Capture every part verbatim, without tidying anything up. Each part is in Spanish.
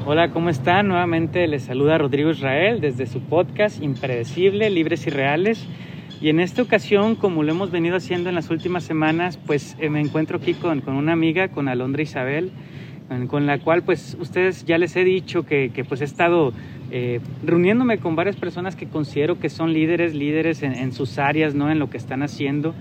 Hola, ¿cómo están? Nuevamente les saluda Rodrigo Israel desde su podcast Impredecible, Libres y Reales. Y en esta ocasión, como lo hemos venido haciendo en las últimas semanas, pues eh, me encuentro aquí con, con una amiga, con Alondra Isabel, con, con la cual pues ustedes ya les he dicho que, que pues he estado eh, reuniéndome con varias personas que considero que son líderes, líderes en, en sus áreas, ¿no? En lo que están haciendo.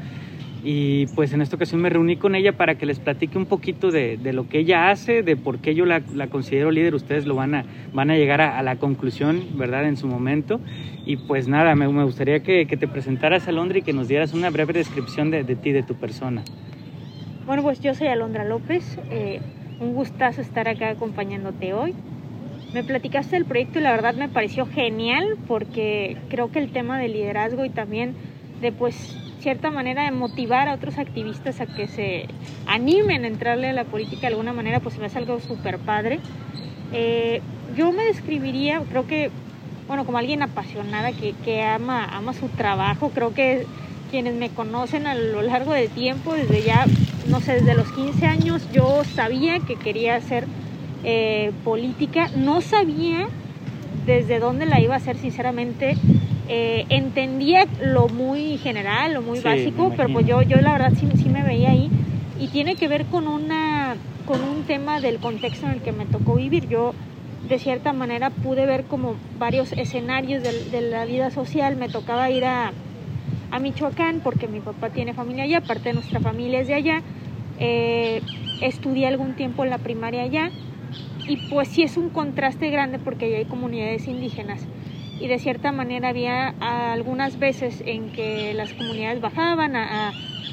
Y pues en esta ocasión me reuní con ella para que les platique un poquito de, de lo que ella hace, de por qué yo la, la considero líder. Ustedes lo van a, van a llegar a, a la conclusión, ¿verdad? En su momento. Y pues nada, me, me gustaría que, que te presentaras, Alondra, y que nos dieras una breve descripción de, de ti, de tu persona. Bueno, pues yo soy Alondra López. Eh, un gustazo estar acá acompañándote hoy. Me platicaste del proyecto y la verdad me pareció genial porque creo que el tema del liderazgo y también de pues cierta manera de motivar a otros activistas a que se animen a entrarle a la política de alguna manera, pues me hace algo súper padre. Eh, yo me describiría, creo que, bueno, como alguien apasionada que, que ama, ama su trabajo. Creo que quienes me conocen a lo largo del tiempo, desde ya, no sé, desde los quince años, yo sabía que quería hacer eh, política. No sabía desde dónde la iba a hacer, sinceramente. Eh, entendía lo muy general, lo muy sí, básico, pero pues yo, yo la verdad sí, sí me veía ahí, y tiene que ver con una con un tema del contexto en el que me tocó vivir. Yo de cierta manera pude ver como varios escenarios de, de la vida social. Me tocaba ir a, a Michoacán porque mi papá tiene familia allá, parte de nuestra familia es de allá. Eh, estudié algún tiempo en la primaria allá, y pues sí es un contraste grande porque allá hay comunidades indígenas. Y de cierta manera había algunas veces en que las comunidades bajaban a, a,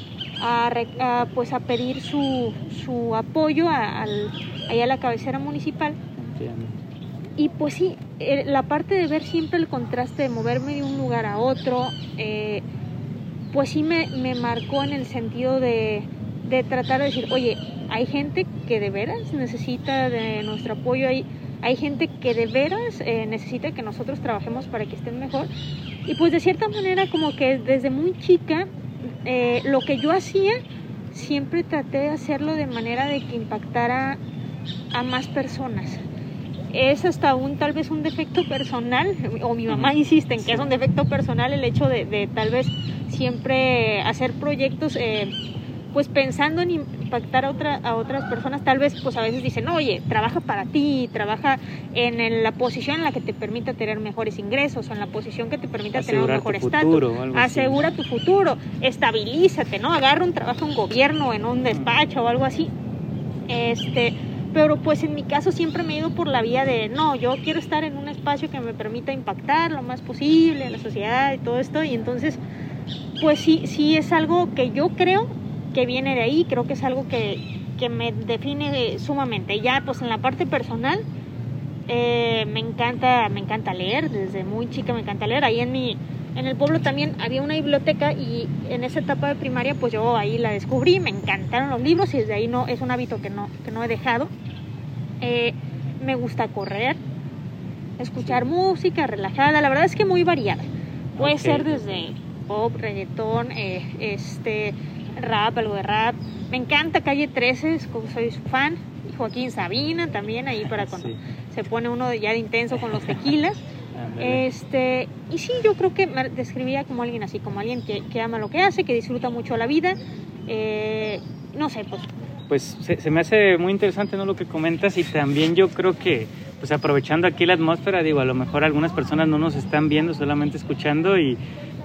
a, a, pues a pedir su, su apoyo a, al, allá a la cabecera municipal. Entiendo. Y pues sí, la parte de ver siempre el contraste, de moverme de un lugar a otro, eh, pues sí me, me marcó en el sentido de, de tratar de decir, oye, hay gente que de veras necesita de nuestro apoyo, hay Hay gente que de veras eh, necesita que nosotros trabajemos para que estén mejor. Y pues de cierta manera como que desde muy chica eh, lo que yo hacía siempre traté de hacerlo de manera de que impactara a más personas. Es hasta un tal vez un defecto personal, o mi mamá insiste en que es un defecto personal el hecho de, de tal vez siempre hacer proyectos eh, pues pensando en impactar a, otra, a otras personas. Tal vez pues a veces dicen, oye, trabaja para ti, trabaja en, en la posición en la que te permita tener mejores ingresos, o en la posición que te permita asegurar tener un mejor estatus, asegura así. Tu futuro, estabilízate, ¿no? Agarra un trabajo en gobierno, en un despacho o algo así. Este, pero pues en mi caso siempre me he ido por la vía de, no, yo quiero estar en un espacio que me permita impactar lo más posible en la sociedad y todo esto. Y entonces, pues sí, sí es algo que yo creo que viene de ahí. Creo que es algo que, que me define sumamente. Ya pues en la parte personal eh, me encanta me encanta leer. Desde muy chica me encanta leer. Ahí en mi en el pueblo también había una biblioteca, y en esa etapa de primaria pues yo ahí la descubrí. Me encantaron los libros y desde ahí no es un hábito que no que no he dejado. Eh, me gusta correr, escuchar música relajada. La verdad es que muy variada. Puede okay. ser desde pop, reggaetón, eh, este rap, algo de rap. Me encanta Calle trece, soy su fan. Y Joaquín Sabina también, ahí para cuando sí. se pone uno ya de intenso con los tequilas. este Y sí, yo creo que me describía como alguien así, como alguien que, que ama lo que hace, que disfruta mucho la vida. Eh, no sé, pues... Pues se, se me hace muy interesante, ¿no?, lo que comentas. Y también yo creo que, pues aprovechando aquí la atmósfera, digo, a lo mejor algunas personas no nos están viendo, solamente escuchando, y,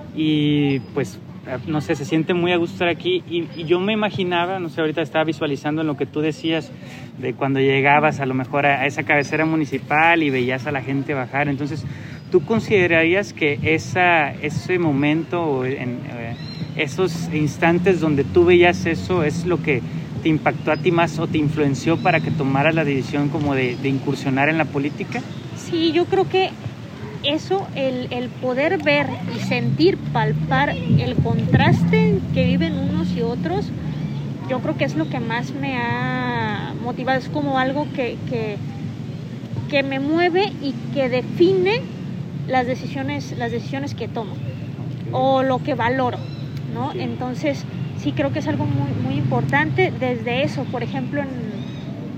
y pues... no sé, se siente muy a gusto estar aquí. Y, y yo me imaginaba, no sé, ahorita estaba visualizando en lo que tú decías de cuando llegabas a lo mejor a, a esa cabecera municipal y veías a la gente bajar. Entonces, ¿tú considerarías que esa, ese momento, en, eh, esos instantes donde tú veías eso, es lo que te impactó a ti más o te influenció para que tomaras la decisión como de, de incursionar en la política? Sí, yo creo que eso, el, el poder ver y sentir, palpar el contraste que viven unos y otros, yo creo que es lo que más me ha motivado. Es como algo que, que, que me mueve y que define las decisiones, las decisiones que tomo, okay. o lo que valoro, ¿no? Sí. Entonces sí creo que es algo muy, muy importante desde eso. Por ejemplo, en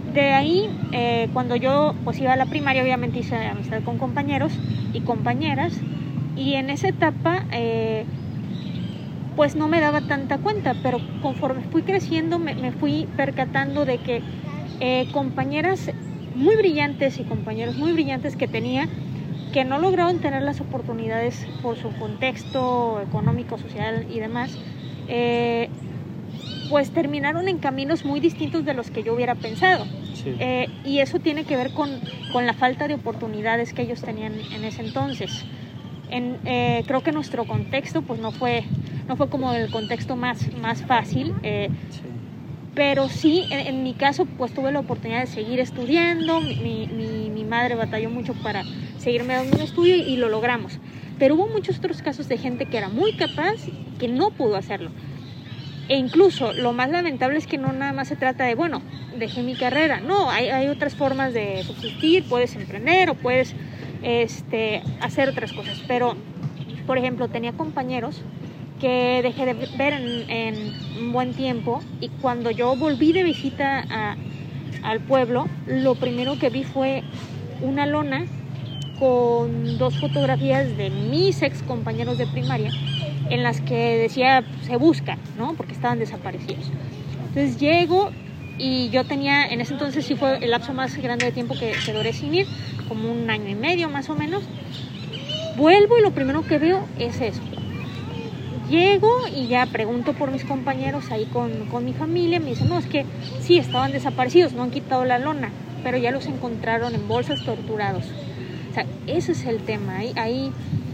De ahí, eh, cuando yo pues iba a la primaria, obviamente hice amistad con compañeros y compañeras, y en esa etapa eh, pues no me daba tanta cuenta, pero conforme fui creciendo me, me fui percatando de que eh, compañeras muy brillantes y compañeros muy brillantes que tenía, que no lograron tener las oportunidades por su contexto económico, social y demás, eh, pues terminaron en caminos muy distintos de los que yo hubiera pensado. Sí. Eh, y eso tiene que ver con, con la falta de oportunidades que ellos tenían en ese entonces. En, eh, creo que nuestro contexto pues no fue, no fue como el contexto más, más fácil, eh, sí. Pero sí, en, en mi caso pues tuve la oportunidad de seguir estudiando, mi, mi, mi madre batalló mucho para seguirme dando un estudio y, y lo logramos. Pero hubo muchos otros casos de gente que era muy capaz que no pudo hacerlo. E incluso lo más lamentable es que no nada más se trata de, bueno, dejé mi carrera. No, hay, hay otras formas de subsistir, puedes emprender o puedes este, hacer otras cosas. Pero, por ejemplo, tenía compañeros que dejé de ver en, en un buen tiempo, y cuando yo volví de visita a, al pueblo, lo primero que vi fue una lona con dos fotografías de mis ex compañeros de primaria en las que decía se busca, ¿no? Porque estaban desaparecidos. Entonces llego y yo tenía, en ese entonces sí fue el lapso más grande de tiempo que, que duré sin ir, como un año y medio más o menos. Vuelvo y lo primero que veo es eso. Llego y ya pregunto por mis compañeros ahí con, con mi familia. Me dicen, no, es que sí, estaban desaparecidos, no han quitado la lona, pero ya los encontraron en bolsas torturados. O sea, ese es el tema. Ahí, ahí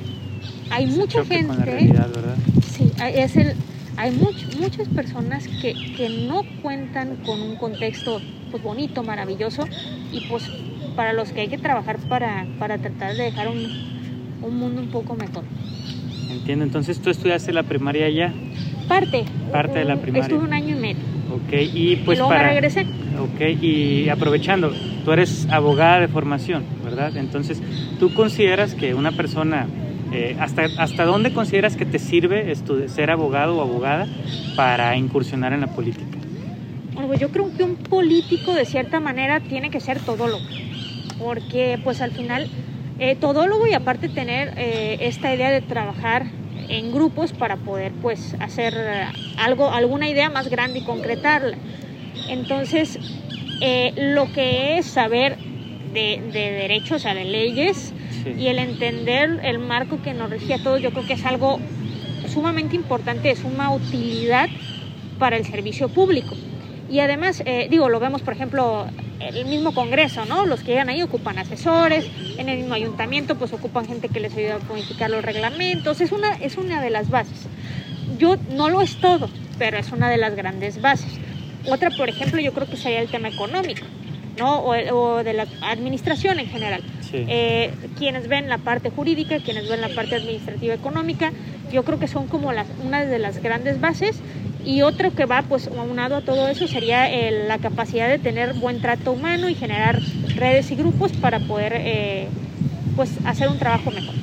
hay Se mucha gente. Con la realidad, ¿verdad? Sí, es el, hay much, muchas personas que, que no cuentan con un contexto pues, bonito, maravilloso, y pues para los que hay que trabajar para, para tratar de dejar un, un mundo un poco mejor. Entiendo, entonces tú estudiaste la primaria allá. Parte. Parte de la primaria. Estuve un año y medio. Ok, y pues y luego para... me regresé. Ok, y aprovechando, tú eres abogada de formación, ¿verdad? Entonces, ¿tú consideras que una persona, eh, hasta, hasta dónde consideras que te sirve estu- ser abogado o abogada para incursionar en la política? Bueno, pues yo creo que un político de cierta manera tiene que ser todólogo, porque pues al final... Eh, todólogo, y aparte tener eh, esta idea de trabajar en grupos para poder pues hacer eh, algo, alguna idea más grande y concretarla. Entonces eh, lo que es saber de, de derechos, o sea, de leyes, sí. Y el entender el marco que nos rige a todos, yo creo que es algo sumamente importante, de suma utilidad para el servicio público. Y además, eh, digo, lo vemos por ejemplo el mismo Congreso, ¿no? Los que llegan ahí ocupan asesores, en el mismo ayuntamiento pues ocupan gente que les ayuda a modificar los reglamentos. Es una, es una de las bases. Yo no lo es todo, pero es una de las grandes bases. Otra, por ejemplo, yo creo que sería el tema económico, ¿no? O, o de la administración en general. Sí. Eh, quienes ven la parte jurídica, quienes ven la parte administrativa económica, yo creo que son como las, una de las grandes bases. Y otro que va pues aunado a todo eso sería el, la capacidad de tener buen trato humano y generar redes y grupos para poder eh, pues hacer un trabajo mejor.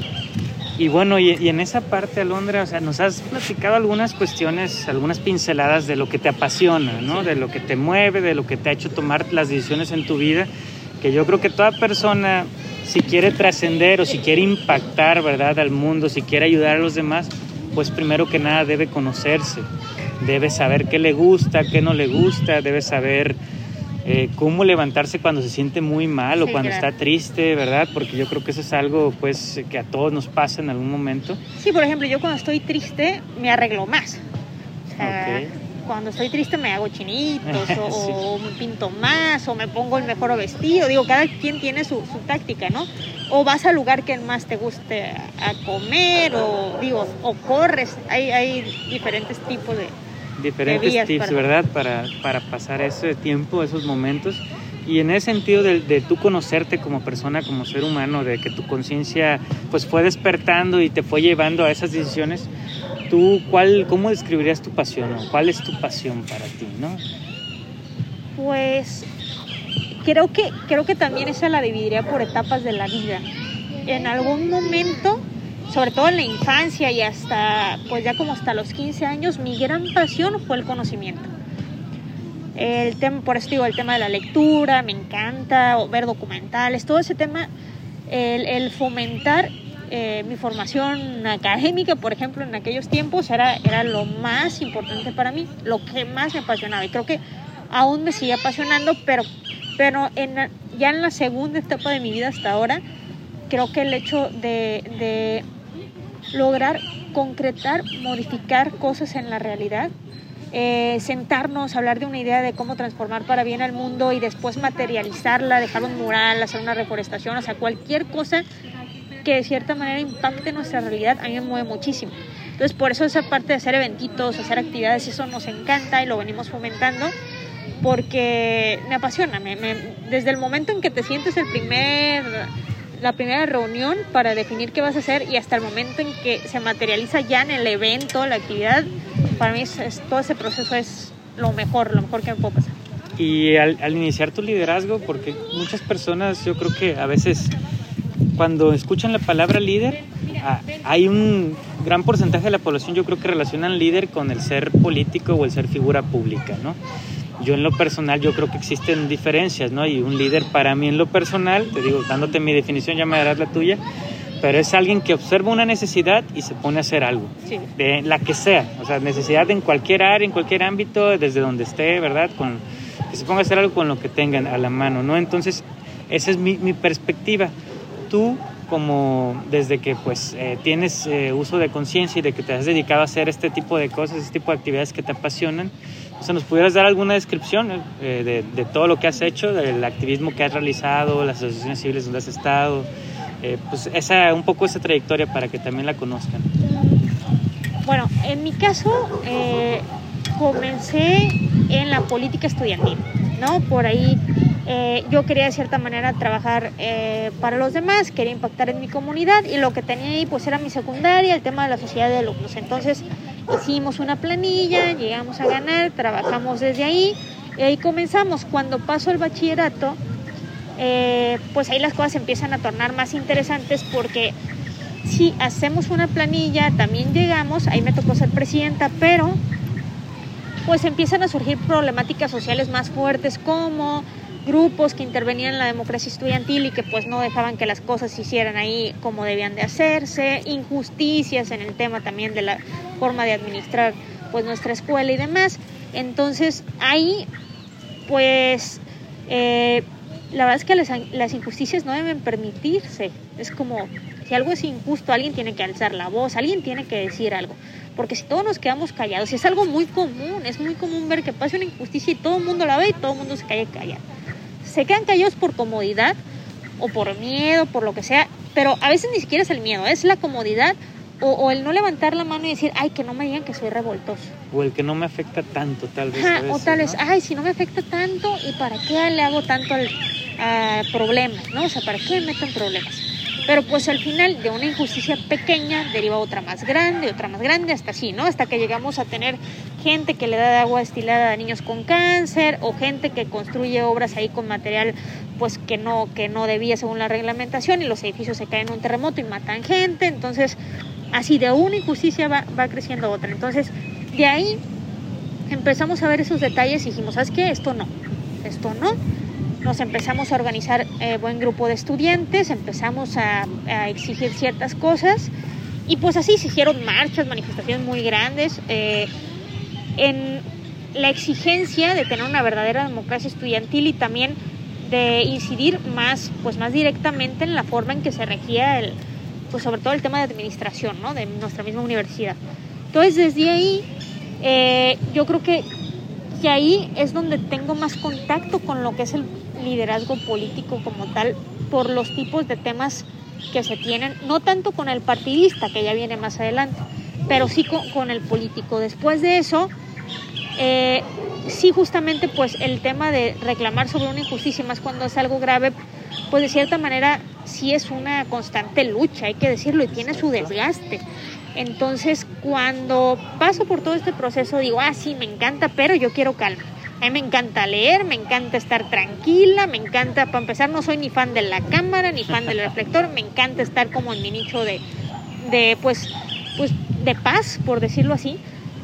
Y bueno, y, y en esa parte, Alondra, o sea, nos has platicado algunas cuestiones, algunas pinceladas de lo que te apasiona, ¿no? Sí. De lo que te mueve, de lo que te ha hecho tomar las decisiones en tu vida, que yo creo que toda persona, si quiere trascender o si quiere impactar, ¿verdad?, al mundo, si quiere ayudar a los demás, pues primero que nada debe conocerse, debe saber qué le gusta, qué no le gusta, debe saber eh, cómo levantarse cuando se siente muy mal o sí, cuando claro. está triste, ¿verdad? Porque yo creo que eso es algo pues que a todos nos pasa en algún momento. Sí, por ejemplo, yo cuando estoy triste me arreglo más. O sea, okay. Cuando estoy triste me hago chinitos o, sí. o me pinto más o me pongo el mejor vestido. Digo, cada quien tiene su, su táctica, ¿no? O vas al lugar que más te guste a comer o digo o corres. Hay, hay diferentes tipos de diferentes de tips, para... ¿verdad? Para, para pasar ese tiempo, esos momentos. Y en ese sentido de, de tú conocerte como persona, como ser humano, de que tu conciencia pues fue despertando y te fue llevando a esas decisiones, ¿tú cuál, cómo describirías tu pasión? ¿No? ¿Cuál es tu pasión para ti, no? Pues creo que, creo que también esa la dividiría por etapas de la vida. En algún momento, sobre todo en la infancia y hasta, pues ya como hasta los quince años, mi gran pasión fue el conocimiento. El tema, por eso digo, el tema de la lectura, me encanta, o ver documentales, todo ese tema, el, el fomentar eh, mi formación académica, por ejemplo, en aquellos tiempos era, era lo más importante para mí, lo que más me apasionaba, y creo que aún me sigue apasionando, pero, pero en, ya en la segunda etapa de mi vida hasta ahora, creo que el hecho de, de lograr concretar, modificar cosas en la realidad, Eh, sentarnos, hablar de una idea de cómo transformar para bien al mundo y después materializarla, dejar un mural, hacer una reforestación, o sea, cualquier cosa que de cierta manera impacte nuestra realidad, a mí me mueve muchísimo. Entonces, por eso esa parte de hacer eventitos, hacer actividades, eso nos encanta y lo venimos fomentando porque me apasiona. Me, me, desde el momento en que te sientes el primer, la primera reunión para definir qué vas a hacer y hasta el momento en que se materializa ya en el evento, la actividad, para mí es, es, todo ese proceso es lo mejor, lo mejor que me puede pasar. Y al, al iniciar tu liderazgo, porque muchas personas, yo creo que a veces cuando escuchan la palabra líder, ah, hay un gran porcentaje de la población, yo creo que relacionan líder con el ser político o el ser figura pública, ¿no? Yo en lo personal, yo creo que existen diferencias, ¿no? Y un líder para mí en lo personal, te digo, dándote mi definición, ya me darás la tuya, pero es alguien que observa una necesidad y se pone a hacer algo, sí, de la que sea, o sea, necesidad en cualquier área, en cualquier ámbito, desde donde esté, ¿verdad? Con, que se ponga a hacer algo con lo que tengan a la mano, ¿no? Entonces, esa es mi, mi perspectiva. Tú, como desde que pues eh, tienes eh, uso de conciencia y de que te has dedicado a hacer este tipo de cosas, este tipo de actividades que te apasionan, o sea, ¿nos pudieras dar alguna descripción eh, de, de todo lo que has hecho, del activismo que has realizado, las asociaciones civiles donde has estado? Eh, pues esa, un poco esa trayectoria para que también la conozcan. Bueno, en mi caso eh, comencé en la política estudiantil, ¿no? Por ahí eh, yo quería de cierta manera trabajar eh, para los demás, quería impactar en mi comunidad y lo que tenía ahí pues era mi secundaria, el tema de la sociedad de alumnos. Entonces hicimos una planilla, llegamos a ganar, trabajamos desde ahí y ahí comenzamos. Cuando paso el bachillerato, Eh, pues ahí las cosas empiezan a tornar más interesantes porque si hacemos una planilla, también llegamos, ahí me tocó ser presidenta, pero pues empiezan a surgir problemáticas sociales más fuertes como grupos que intervenían en la democracia estudiantil y que pues no dejaban que las cosas se hicieran ahí como debían de hacerse, injusticias en el tema también de la forma de administrar pues nuestra escuela y demás. Entonces ahí pues eh, la verdad es que las, las injusticias no deben permitirse. Es como, si algo es injusto, alguien tiene que alzar la voz, alguien tiene que decir algo. Porque si todos nos quedamos callados, y es algo muy común, es muy común ver que pasa una injusticia y todo el mundo la ve y todo el mundo se calla callado. Se quedan callados por comodidad o por miedo, por lo que sea, pero a veces ni siquiera es el miedo, es la comodidad o, o el no levantar la mano y decir, ay, que no me digan que soy revoltoso. O el que no me afecta tanto, tal vez. Ajá, veces, o tal vez, ¿no? ay, si no me afecta tanto, ¿y para qué le hago tanto al a problemas, ¿no? O sea, ¿para qué me meto en problemas? Pero pues al final de una injusticia pequeña deriva otra más grande, otra más grande, hasta así, ¿no? Hasta que llegamos a tener gente que le da agua destilada a niños con cáncer o gente que construye obras ahí con material pues que no, que no debía según la reglamentación y los edificios se caen en un terremoto y matan gente. Entonces, así de una injusticia va, va creciendo otra. Entonces, de ahí empezamos a ver esos detalles y dijimos, ¿sabes qué? Esto no, esto no. Nos empezamos a organizar eh, buen grupo de estudiantes, empezamos a, a exigir ciertas cosas y pues así se hicieron marchas, manifestaciones muy grandes eh, en la exigencia de tener una verdadera democracia estudiantil y también de incidir más, pues más directamente en la forma en que se regía el, pues sobre todo el tema de administración, ¿no? De nuestra misma universidad. Entonces desde ahí eh, yo creo que que ahí es donde tengo más contacto con lo que es el liderazgo político como tal, por los tipos de temas que se tienen, no tanto con el partidista, que ya viene más adelante, pero sí con, con el político. Después de eso, eh, sí justamente pues el tema de reclamar sobre una injusticia, más cuando es algo grave, pues de cierta manera sí es una constante lucha, hay que decirlo, y tiene su desgaste. Entonces, cuando paso por todo este proceso, digo, ah, sí, me encanta, pero yo quiero calma. A mí me encanta leer, me encanta estar tranquila, me encanta, para empezar, no soy ni fan de la cámara, ni fan del reflector, me encanta estar como en mi nicho de, de pues, pues, de paz, por decirlo así.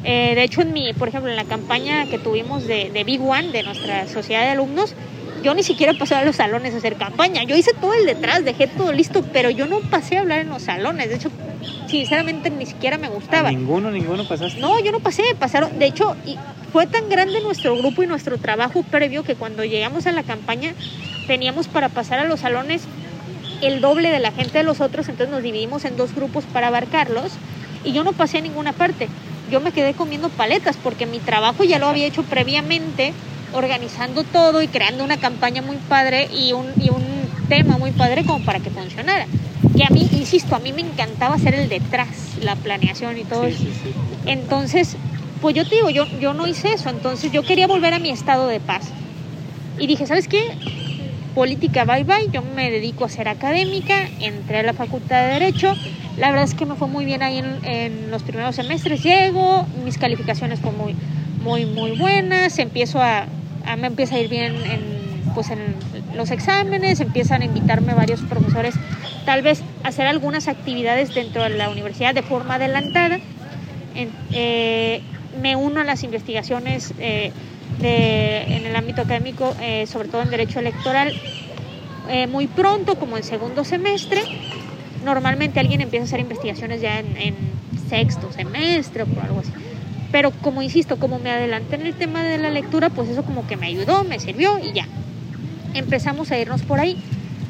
Eh, de hecho, en mi, por ejemplo, en la campaña que tuvimos de, de Big One, de nuestra sociedad de alumnos, yo ni siquiera pasé a los salones a hacer campaña. Yo hice todo el detrás, dejé todo listo, pero yo no pasé a hablar en los salones. De hecho, sinceramente, ni siquiera me gustaba. ¿A ninguno, ninguno pasaste? No, yo no pasé, pasaron. De hecho, y fue tan grande nuestro grupo y nuestro trabajo previo que cuando llegamos a la campaña teníamos para pasar a los salones el doble de la gente de los otros, entonces nos dividimos en dos grupos para abarcarlos y yo no pasé a ninguna parte. Yo me quedé comiendo paletas porque mi trabajo ya lo había hecho previamente, organizando todo y creando una campaña muy padre y un, y un tema muy padre como para que funcionara. Que a mí, insisto, a mí me encantaba hacer el detrás, la planeación y todo Sí, eso. sí, sí. Entonces, pues yo te digo, yo, yo no hice eso, entonces yo quería volver a mi estado de paz. Y dije, ¿sabes qué? Política, bye bye, yo me dedico a ser académica, entré a la Facultad de Derecho, la verdad es que me fue muy bien ahí en, en los primeros semestres, llego, mis calificaciones fueron muy, muy, muy buenas, empiezo a, a me empieza a ir bien en, pues en los exámenes, empiezan a invitarme varios profesores, tal vez a hacer algunas actividades dentro de la universidad de forma adelantada, en, eh, me uno a las investigaciones eh, De, en el ámbito académico, eh, sobre todo en derecho electoral, eh, muy pronto, como en segundo semestre. Normalmente alguien empieza a hacer investigaciones ya en, en sexto semestre o por algo así. Pero como insisto, como me adelanté en el tema de la lectura, pues eso como que me ayudó, me sirvió y ya. Empezamos a irnos por ahí.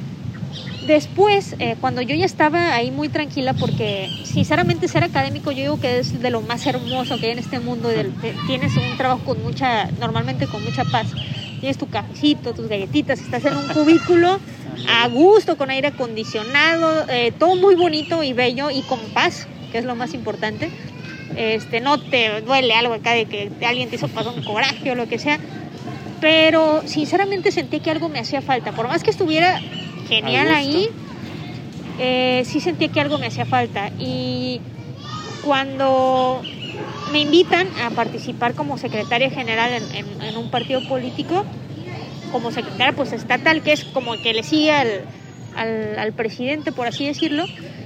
Después, eh, cuando yo ya estaba ahí muy tranquila, porque sinceramente ser académico yo digo que es de lo más hermoso que hay en este mundo, del, de, tienes un trabajo con mucha, normalmente con mucha paz, tienes tu cafecito, tus galletitas, estás en un cubículo a gusto, con aire acondicionado, eh, todo muy bonito y bello y con paz, que es lo más importante. Este, no te duele algo acá de que alguien te hizo pasar un coraje o lo que sea, pero sinceramente sentí que algo me hacía falta, por más que estuviera genial ahí, eh, sí sentí que algo me hacía falta. Y cuando me invitan a participar como secretaria general en, en, en un partido político, como secretaria pues estatal, que es como el que le sigue al, al, al presidente, por así decirlo,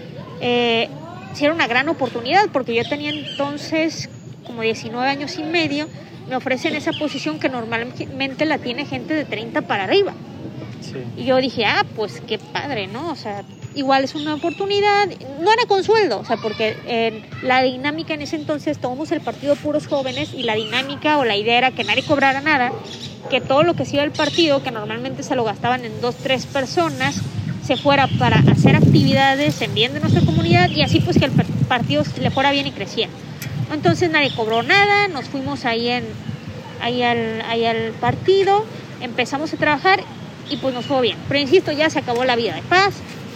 eh, sí era una gran oportunidad, porque yo tenía entonces como diecinueve años y medio, me ofrecen esa posición que normalmente la tiene gente de treinta para arriba. Sí. Y yo dije, ah, pues qué padre, ¿no? O sea, igual es una oportunidad, no era con sueldo, o sea, porque eh, la dinámica en ese entonces, tomamos el partido puros jóvenes y la dinámica o la idea era que nadie cobrara nada, que todo lo que se iba del partido, que normalmente se lo gastaban en dos, tres personas, se fuera para hacer actividades en bien de nuestra comunidad y así pues que el partido le fuera bien y creciera. Entonces nadie cobró nada, nos fuimos ahí, en, ahí, al, ahí al partido, empezamos a trabajar y pues nos fue bien. Pero insisto, ya se acabó la vida de paz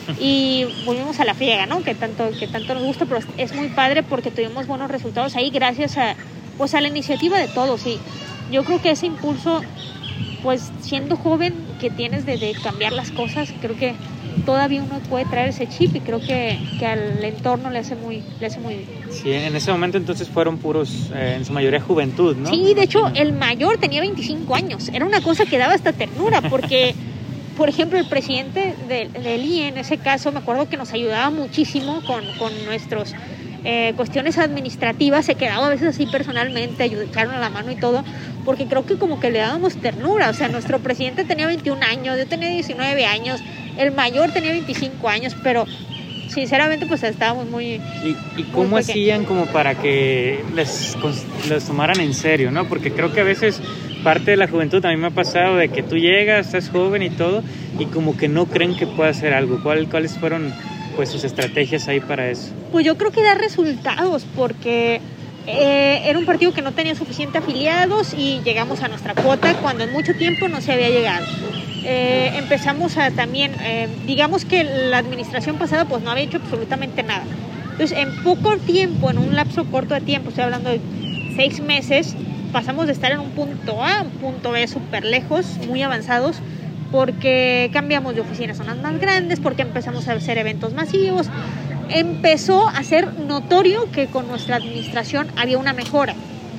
y volvimos a la friega, ¿no? Que tanto, que tanto nos gusta, pero es muy padre porque tuvimos buenos resultados ahí gracias a, pues, a la iniciativa de todos. Y yo creo que ese impulso, pues siendo joven que tienes de, de cambiar las cosas, creo que todavía uno puede traer ese chip y creo que, que al entorno le hace muy, le hace muy bien. Sí, en ese momento entonces fueron puros, eh, en su mayoría juventud, ¿no? Sí, de hecho el mayor tenía veinticinco años, era una cosa que daba hasta ternura porque, por ejemplo, el presidente del, del I E en ese caso, me acuerdo que nos ayudaba muchísimo con, con nuestros eh, cuestiones administrativas, se quedaba a veces así personalmente, ayudarnos la mano y todo, porque creo que como que le dábamos ternura, o sea, nuestro presidente tenía veintiún años, yo tenía diecinueve años, el mayor tenía veinticinco años, pero sinceramente pues estábamos muy... ¿Y, y cómo muy hacían como para que les, les tomaran en serio, no? Porque creo que a veces parte de la juventud también me ha pasado de que tú llegas, estás joven y todo, y como que no creen que pueda hacer algo. ¿Cuál, ¿Cuáles fueron pues sus estrategias ahí para eso? Pues yo creo que da resultados, porque eh, era un partido que no tenía suficiente afiliados y llegamos a nuestra cuota cuando en mucho tiempo no se había llegado. Eh, empezamos a también, eh, digamos que la administración pasada pues no había hecho absolutamente nada. Entonces en poco tiempo, en un lapso corto de tiempo, estoy hablando de seis meses, pasamos de estar en un punto A a un punto B súper lejos, muy avanzados, porque cambiamos de oficinas a zonas más grandes, porque empezamos a hacer eventos masivos, empezó a ser notorio que con nuestra administración había una mejora,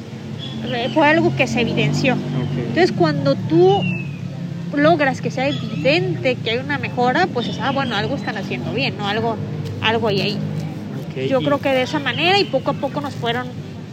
fue algo que se evidenció. Okay. Entonces cuando tú logras que sea evidente que hay una mejora, pues es, ah, bueno, algo están haciendo bien, ¿no? Algo, algo hay ahí. Okay. Yo y... creo que de esa manera y poco a poco nos fueron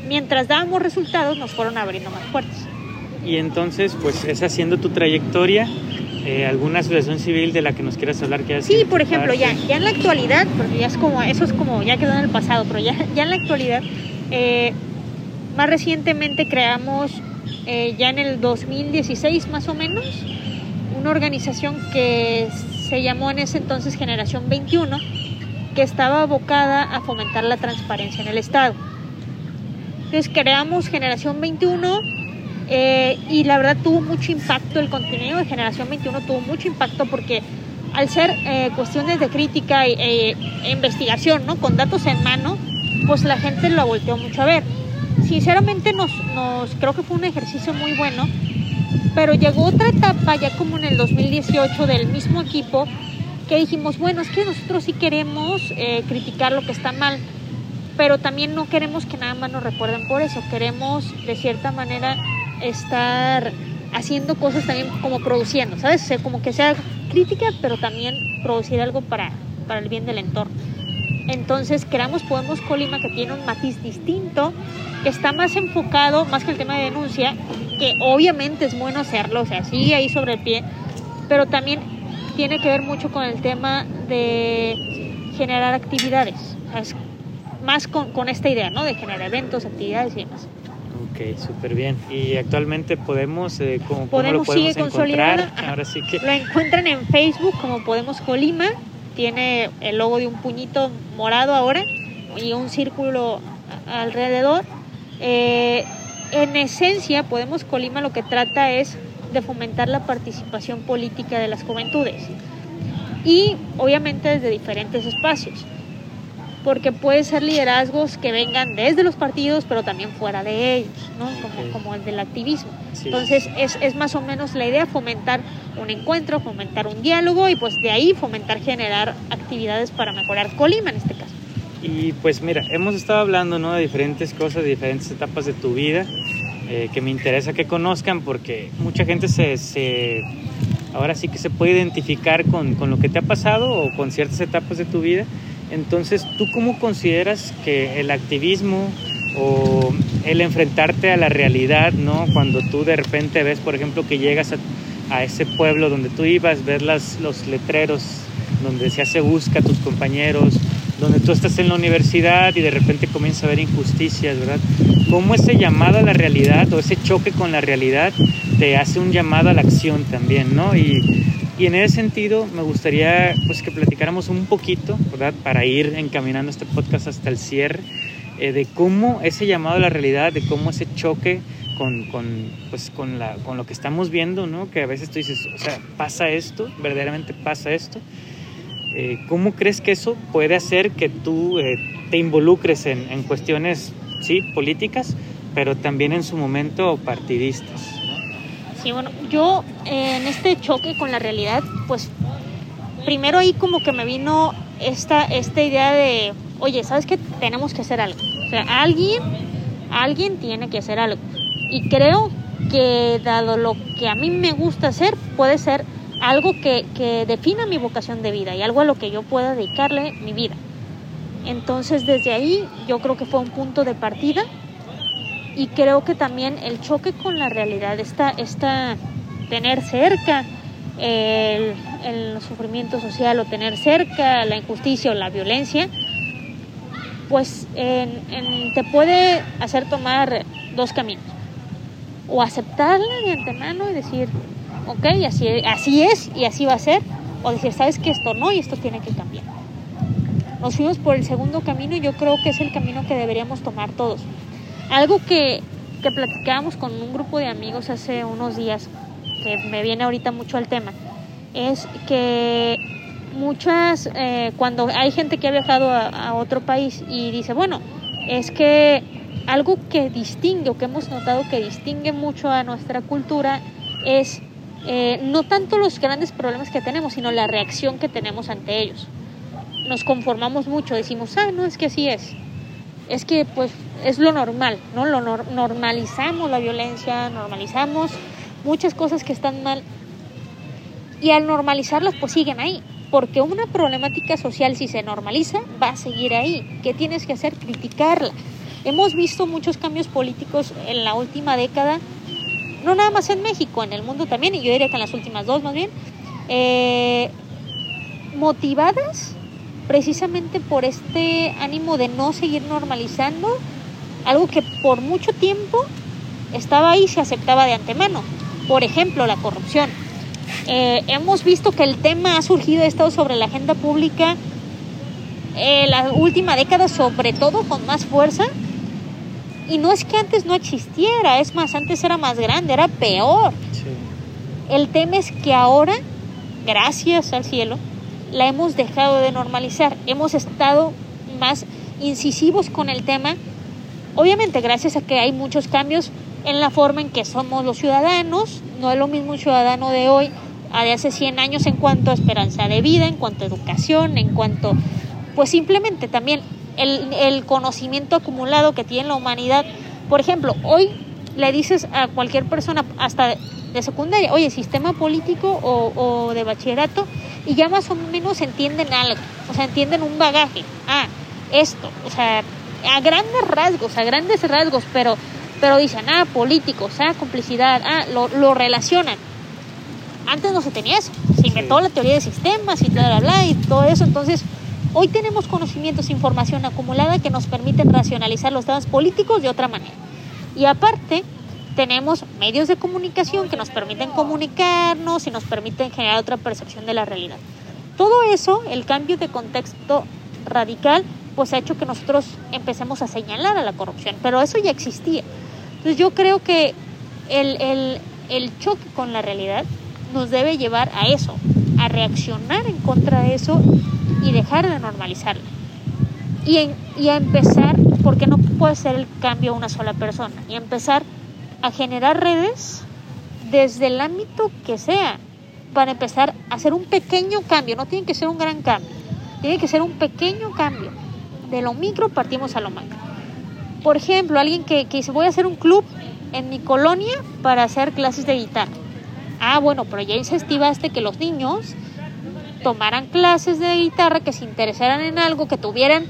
mientras dábamos resultados nos fueron abriendo más puertas. Y entonces, pues, es haciendo tu trayectoria, eh, ¿alguna asociación civil de la que nos quieras hablar? Que sí, por ejemplo, ya, ya en la actualidad, porque ya es como, eso es como, ya quedó en el pasado, pero ya, ya en la actualidad, eh, más recientemente creamos, eh, ya en el dos mil dieciséis más o menos, una organización que se llamó en ese entonces Generación veintiuno, que estaba abocada a fomentar la transparencia en el Estado. Entonces creamos Generación veintiuno, eh, y la verdad tuvo mucho impacto, el contenido de Generación veintiuno tuvo mucho impacto porque al ser eh, cuestiones de crítica e, e investigación, ¿no?, con datos en mano, pues la gente lo volteó mucho a ver. Sinceramente nos, nos creo que fue un ejercicio muy bueno, pero llegó otra etapa ya como en el dos mil dieciocho del mismo equipo que dijimos, bueno, es que nosotros sí queremos eh, criticar lo que está mal, pero también no queremos que nada más nos recuerden por eso, queremos de cierta manera estar haciendo cosas también como produciendo, ¿sabes? O sea, como que sea crítica, pero también producir algo para, para el bien del entorno. Entonces creamos Podemos Colima, que tiene un matiz distinto, que está más enfocado, más que el tema de denuncia, que obviamente es bueno hacerlo, o sea, sigue ahí sobre el pie, pero también tiene que ver mucho con el tema de generar actividades, o sea, es más con, con esta idea, ¿no?, de generar eventos, actividades y demás. Ok, súper bien. Y actualmente Podemos, eh, ¿cómo, Podemos, ¿cómo lo podemos sigue encontrar? Consolidada. Ahora sí que... Lo encuentran en Facebook como Podemos Colima, tiene el logo de un puñito morado ahora y un círculo alrededor. Eh, en esencia, Podemos Colima lo que trata es de fomentar la participación política de las juventudes y obviamente desde diferentes espacios, porque puede ser liderazgos que vengan desde los partidos, pero también fuera de ellos, ¿no?, como, okay. como el del activismo. Sí. Entonces es, es más o menos la idea, fomentar un encuentro, fomentar un diálogo y pues de ahí fomentar, generar actividades para mejorar Colima en este caso. Y pues mira, hemos estado hablando, ¿no?, de diferentes cosas, de diferentes etapas de tu vida, eh, que me interesa que conozcan porque mucha gente se, se ahora sí que se puede identificar con, con lo que te ha pasado o con ciertas etapas de tu vida. Entonces, ¿tú cómo consideras que el activismo o el enfrentarte a la realidad, ¿no?, cuando tú de repente ves, por ejemplo, que llegas a, a ese pueblo donde tú ibas, ves las, los letreros donde se hace busca a tus compañeros, donde tú estás en la universidad y de repente comienzas a ver injusticias, ¿verdad? ¿Cómo ese llamado a la realidad o ese choque con la realidad te hace un llamado a la acción también, ¿no? Y, y en ese sentido me gustaría pues que platicáramos un poquito, ¿verdad?, para ir encaminando este podcast hasta el cierre, eh, de cómo ese llamado a la realidad, de cómo ese choque con, con, pues, con, la, con lo que estamos viendo, ¿no?, que a veces tú dices, o sea, pasa esto, verdaderamente pasa esto. Eh, ¿Cómo crees que eso puede hacer que tú eh, te involucres en, en cuestiones, sí, políticas, pero también en su momento partidistas? Sí, bueno, yo eh, en este choque con la realidad, pues primero ahí como que me vino esta, esta idea de, oye, ¿sabes qué? Tenemos que hacer algo. O sea, alguien, alguien tiene que hacer algo. Y creo que dado lo que a mí me gusta hacer, puede ser algo que, que defina mi vocación de vida y algo a lo que yo pueda dedicarle mi vida. Entonces desde ahí yo creo que fue un punto de partida y creo que también el choque con la realidad, esta, esta tener cerca el, el sufrimiento social o tener cerca la injusticia o la violencia, pues en, en, te puede hacer tomar dos caminos: o aceptarla de antemano y decir, ok, así, así es y así va a ser, o decir, sabes que esto no y esto tiene que cambiar. Nos fuimos por el segundo camino y yo creo que es el camino que deberíamos tomar todos. Algo que, que platicábamos con un grupo de amigos hace unos días, que me viene ahorita mucho al tema, es que muchas, eh, cuando hay gente que ha viajado a, a otro país y dice, bueno, es que algo que distingue o que hemos notado que distingue mucho a nuestra cultura es eh, no tanto los grandes problemas que tenemos, sino la reacción que tenemos ante ellos. Nos conformamos mucho, decimos, ah, no, es que así es. Es que pues es lo normal, ¿no? Lo nor- normalizamos la violencia, normalizamos muchas cosas que están mal y al normalizarlas pues siguen ahí, porque una problemática social si se normaliza va a seguir ahí. ¿Qué tienes que hacer? Criticarla. Hemos visto muchos cambios políticos en la última década, no nada más en México, en el mundo también, y yo diría que en las últimas dos más bien, eh, motivadas precisamente por este ánimo de no seguir normalizando algo que por mucho tiempo estaba ahí y se aceptaba de antemano. Por ejemplo, la corrupción. Eh, hemos visto que el tema ha surgido, ha estado sobre la agenda pública eh, la última década, sobre todo con más fuerza. Y no es que antes no existiera, es más, antes era más grande, era peor. Sí. El tema es que ahora, gracias al cielo, la hemos dejado de normalizar. Hemos estado más incisivos con el tema, obviamente gracias a que hay muchos cambios en la forma en que somos los ciudadanos. No es lo mismo un ciudadano de hoy a de hace cien años en cuanto a esperanza de vida, en cuanto a educación, en cuanto, pues simplemente también el, el conocimiento acumulado que tiene la humanidad. Por ejemplo, hoy le dices a cualquier persona, hasta de, de secundaria, oye, sistema político o, o de bachillerato, y ya más o menos entienden algo, o sea, entienden un bagaje. Ah, esto, o sea, a grandes rasgos, a grandes rasgos, pero, pero dicen, ah, políticos, ah, complicidad, ah, lo, lo relacionan. Antes no se tenía eso, se inventó sí. la teoría de sistemas y bla, bla, bla, y todo eso. Entonces, hoy tenemos conocimientos, información acumulada que nos permiten racionalizar los temas políticos de otra manera. Y aparte, tenemos medios de comunicación que nos permiten comunicarnos y nos permiten generar otra percepción de la realidad. Todo eso, el cambio de contexto radical, pues ha hecho que nosotros empecemos a señalar a la corrupción, pero eso ya existía. Entonces yo creo que el, el, el choque con la realidad nos debe llevar a eso, a reaccionar en contra de eso y dejar de normalizarlo. Y, en, y a empezar, porque no puede ser el cambio a una sola persona, y a empezar a generar redes desde el ámbito que sea, para empezar a hacer un pequeño cambio. No tiene que ser un gran cambio, tiene que ser un pequeño cambio. De lo micro partimos a lo macro. Por ejemplo, alguien que, que dice, voy a hacer un club en mi colonia para hacer clases de guitarra. Ah, bueno, pero ya incentivaste que los niños tomaran clases de guitarra, que se interesaran en algo, que tuvieran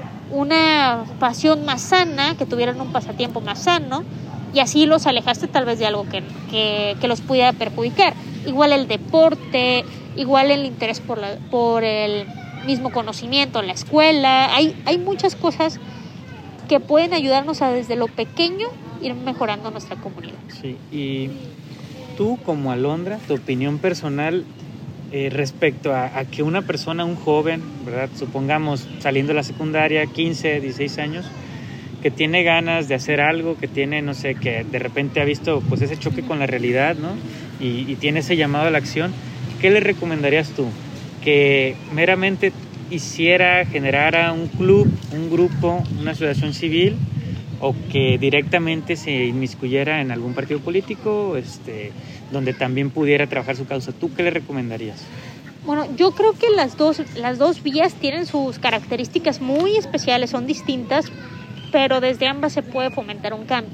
una pasión más sana, que tuvieran un pasatiempo más sano, y así los alejaste tal vez de algo que, que, que los pudiera perjudicar. Igual el deporte, igual el interés por, la, por el mismo conocimiento en la escuela. Hay, hay muchas cosas que pueden ayudarnos a desde lo pequeño ir mejorando nuestra comunidad. Sí, y tú como Alondra, tu opinión personal eh, respecto a, a que una persona, un joven, ¿verdad? Supongamos saliendo de la secundaria, quince, dieciséis años, que tiene ganas de hacer algo, que tiene, no sé, que de repente ha visto pues ese choque con la realidad, ¿no? Y, y tiene ese llamado a la acción, ¿qué le recomendarías tú? Que meramente hiciera, generara un club, un grupo, una asociación civil, o que directamente se inmiscuyera en algún partido político, este, donde también pudiera trabajar su causa. ¿Tú qué le recomendarías? Bueno, yo creo que las dos, las dos vías tienen sus características muy especiales, son distintas, pero desde ambas se puede fomentar un cambio.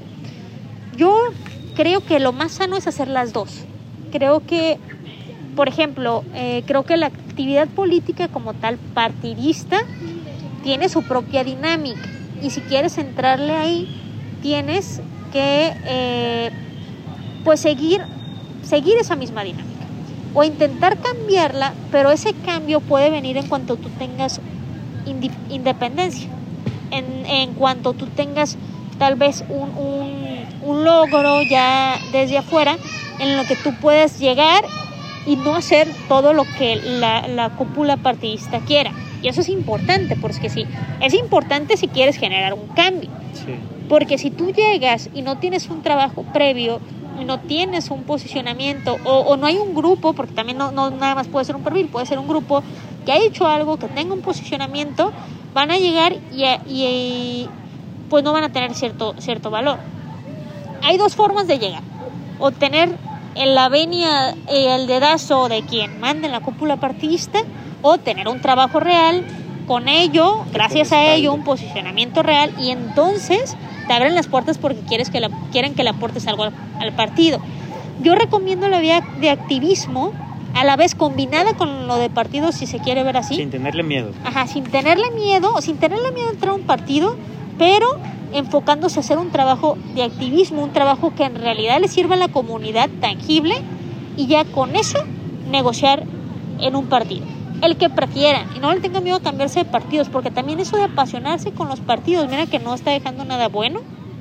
Yo creo que lo más sano es hacer las dos. Creo que, por ejemplo, eh, creo que la actividad política como tal partidista tiene su propia dinámica, y si quieres entrarle ahí tienes que eh, pues seguir, seguir esa misma dinámica o intentar cambiarla, pero ese cambio puede venir en cuanto tú tengas indi- independencia, en, en cuanto tú tengas tal vez un, un, un logro ya desde afuera en lo que tú puedas llegar y no hacer todo lo que la, la cúpula partidista quiera. Y eso es importante, porque sí, es importante si quieres generar un cambio. Sí. Porque si tú llegas y no tienes un trabajo previo, no tienes un posicionamiento, o, o no hay un grupo, porque también no, no nada más puede ser un perfil, puede ser un grupo que ha hecho algo, que tenga un posicionamiento, van a llegar y, y pues no van a tener cierto, cierto valor. Hay dos formas de llegar: o tener en la venia el dedazo de quien manda en la cúpula partidista, o tener un trabajo real con ello, gracias a ello, un posicionamiento real, y entonces te abren las puertas porque quieres que la, quieren que le aportes algo al, al partido. Yo recomiendo la vía de activismo, a la vez combinada con lo de partido, si se quiere ver así. Sin tenerle miedo. Ajá, sin tenerle miedo, sin tenerle miedo a entrar a un partido, pero enfocándose a hacer un trabajo de activismo, un trabajo que en realidad le sirva a la comunidad tangible, y ya con eso negociar en un partido, el que prefieran, y no le tengan miedo a cambiarse de partidos, porque también eso de apasionarse con los partidos, mira que no está dejando nada bueno.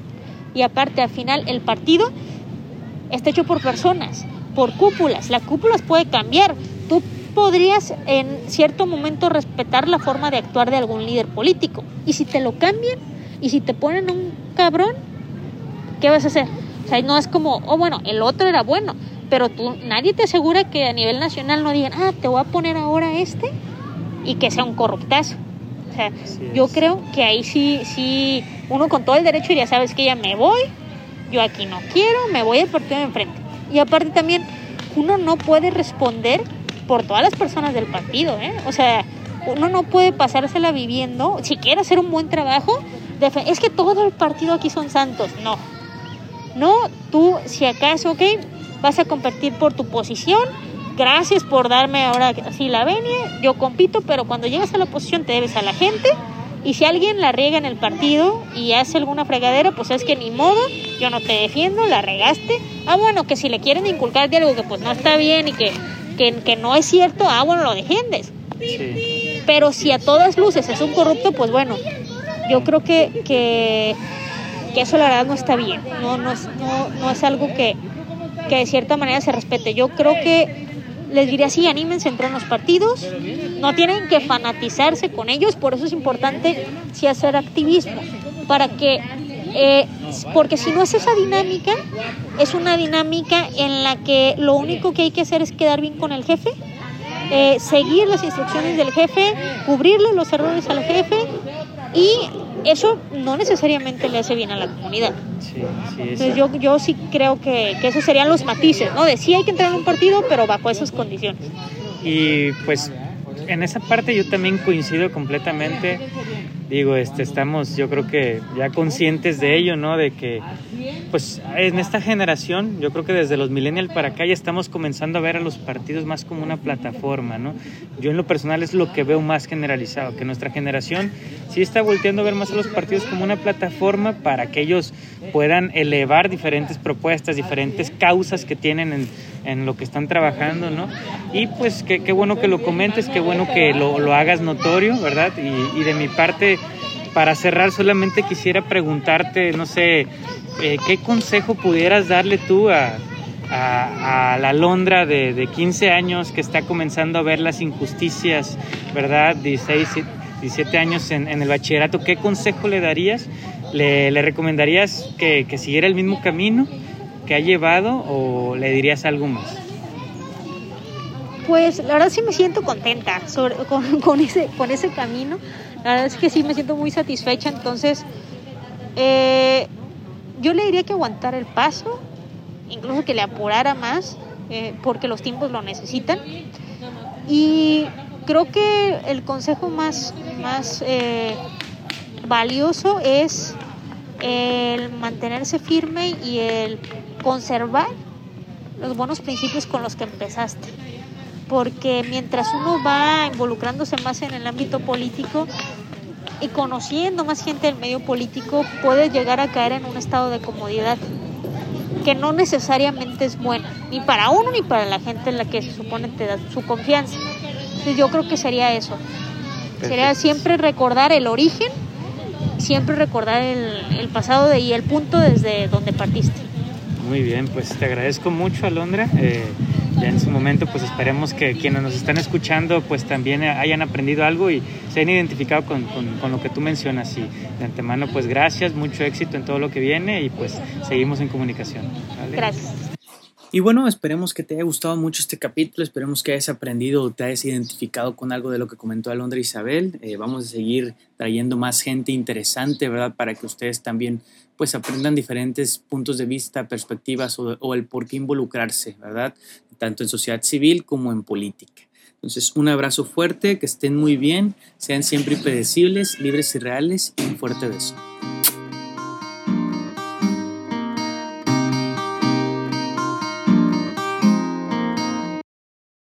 Y aparte, al final el partido está hecho por personas, por cúpulas. Las cúpulas puede cambiar. Tú podrías en cierto momento respetar la forma de actuar de algún líder político, y si te lo cambian y si te ponen un cabrón, ¿qué vas a hacer? O sea, no es como, oh bueno, el otro era bueno, pero tú, nadie te asegura que a nivel nacional no digan, ah, te voy a poner ahora este, y que sea un corruptazo. O sea, yo creo que ahí sí, sí, uno con todo el derecho diría, sabes que ya me voy, yo aquí no quiero, me voy al partido de enfrente. Y aparte también, uno no puede responder por todas las personas del partido, ¿eh? O sea, uno no puede pasársela viviendo, si quiere hacer un buen trabajo, def- es que todo el partido aquí son santos. No, no, tú si acaso, ok, vas a competir por tu posición, gracias por darme ahora así la venia, yo compito, pero cuando llegas a la oposición te debes a la gente, y si alguien la riega en el partido y hace alguna fregadera, pues es que ni modo, yo no te defiendo, la regaste. Ah, bueno, que si le quieren inculcar de algo que pues no está bien y que, que, que no es cierto, ah, bueno, lo defiendes. Sí. Pero si a todas luces es un corrupto, pues bueno, yo creo que, que, que eso la verdad no está bien, no, no, es, no, no es algo que, que de cierta manera se respete. Yo creo que les diría así, anímense a entrar en los partidos, no tienen que fanatizarse con ellos, por eso es importante sí hacer activismo, para que, eh, porque si no es esa dinámica, es una dinámica en la que lo único que hay que hacer es quedar bien con el jefe, eh, seguir las instrucciones del jefe, cubrirle los errores al jefe, y eso no necesariamente le hace bien a la comunidad. Sí, sí, Entonces yo, yo sí creo que, que esos serían los matices, ¿no? De sí hay que entrar en un partido, pero bajo esas condiciones. Y pues en esa parte yo también coincido completamente. Digo, este, estamos yo creo que ya conscientes de ello, ¿no? De que pues en esta generación, yo creo que desde los millennials para acá ya estamos comenzando a ver a los partidos más como una plataforma, ¿no? Yo en lo personal es lo que veo más generalizado, que nuestra generación sí está volteando a ver más a los partidos como una plataforma para que ellos puedan elevar diferentes propuestas, diferentes causas que tienen en, en lo que están trabajando, ¿no? Y pues qué, qué bueno que lo comentes, qué bueno que lo, lo hagas notorio, ¿verdad? Y, y de mi parte, para cerrar, solamente quisiera preguntarte, no sé, eh, ¿qué consejo pudieras darle tú a, a, a la Alondra de, de quince años que está comenzando a ver las injusticias, ¿verdad? dieciséis, diecisiete años en, en el bachillerato. ¿Qué consejo le darías? ¿Le, le recomendarías que, que siguiera el mismo camino que ha llevado o le dirías algo más? Pues la verdad sí me siento contenta sobre, con, con, ese, con ese camino. La verdad es que sí me siento muy satisfecha. Entonces eh, yo le diría que aguantara el paso, incluso que le apurara más, eh, porque los tiempos lo necesitan. Y creo que el consejo más, más eh, valioso es el mantenerse firme y el conservar los buenos principios con los que empezaste, porque mientras uno va involucrándose más en el ámbito político y conociendo más gente del medio político, puede llegar a caer en un estado de comodidad que no necesariamente es bueno, ni para uno ni para la gente en la que se supone te da su confianza. Entonces yo creo que sería eso. Perfecto. Sería siempre recordar el origen, siempre recordar el, el pasado de, y el punto desde donde partiste. Muy bien, pues te agradezco mucho, Alondra. Eh, ya en su momento pues esperemos que quienes nos están escuchando pues también hayan aprendido algo y se hayan identificado con, con, con lo que tú mencionas. Y de antemano pues gracias, mucho éxito en todo lo que viene y pues seguimos en comunicación, ¿vale? Gracias. Y bueno, esperemos que te haya gustado mucho este capítulo, esperemos que hayas aprendido o te hayas identificado con algo de lo que comentó Alondra Isabel. Eh, vamos a seguir trayendo más gente interesante, ¿verdad? Para que ustedes también pues aprendan diferentes puntos de vista, perspectivas o, o el por qué involucrarse, ¿verdad? Tanto en sociedad civil como en política. Entonces, un abrazo fuerte, que estén muy bien, sean siempre impredecibles, libres y reales y un fuerte beso.